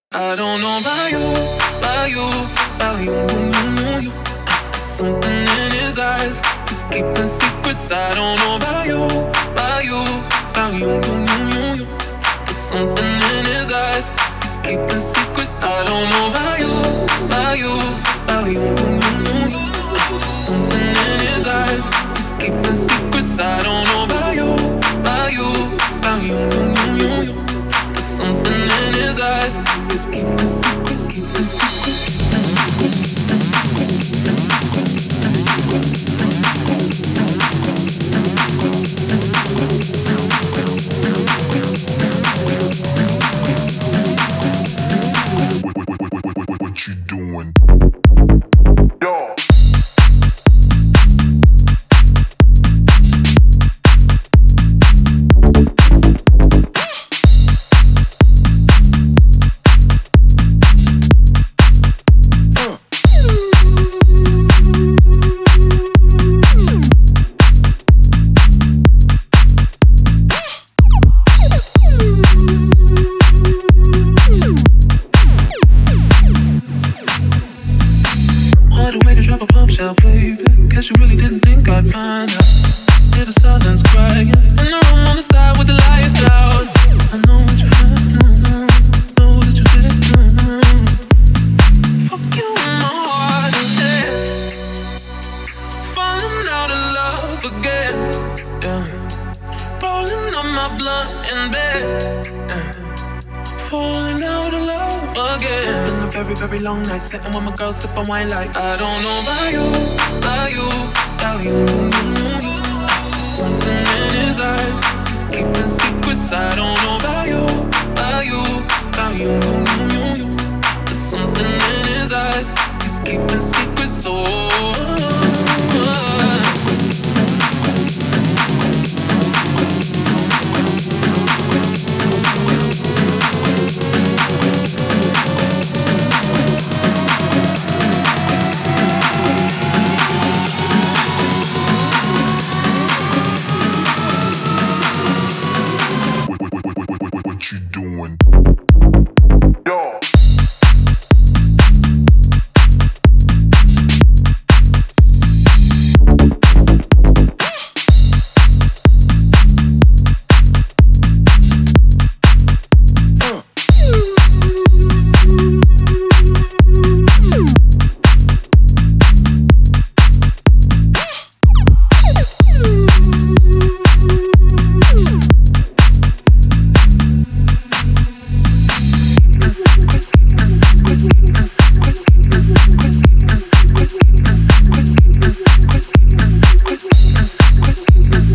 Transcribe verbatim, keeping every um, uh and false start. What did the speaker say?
I don't know about you, about you, about you, you, you, you. Something in his eyes, he's keeping secrets. I don't know about you, about you, about you, you, you, you. There's something in his eyes, he's keeping secrets. I don't know about you, about you, about you, you, you, you. Something in his eyes, he's keeping secrets. I don't know about you, about you, about you, you, you, you. Something in his eyes is keeping secrets, keeping secrets, keeping secrets, keeping secrets, keeping secrets, keeping secrets, keeping secrets, keeping secrets, keeping secrets, keeping secrets, keeping secrets, keeping secrets, keeping secrets, keeping secrets, keeping secrets, keeping secrets. What you doing? Yo. Guess you really didn't think I'd find out. Hear the silence crying in the room on the side with the lights out. I know what you feel, mm-hmm. Know that you did it, mm-hmm. Fuck you in my heart again. Falling out of love again, yeah. Rolling up my blunt in bed, yeah. Falling out of love again. It's been a very, very long night sitting with my girl sipping wine like I don't know about you, about you, about you, you, you. Something in his eyes, he's keeping secrets. I don't know about you, about you, about you, you, you. There's something in his eyes, he's keeping secrets. Oh, keeping secrets, keeping secrets, keeping secrets, keeping secrets, keeping secrets, keeping secrets, keeping secrets, keeping secrets, keeping secrets, keeping secrets, keeping secrets, keeping secrets, keeping secrets, keeping secrets, keeping secrets, keeping secrets, keeping secrets. What you doing? Yo. Keeping secrets, keeping secrets, keeping secrets, keeping secrets, keeping secrets, keeping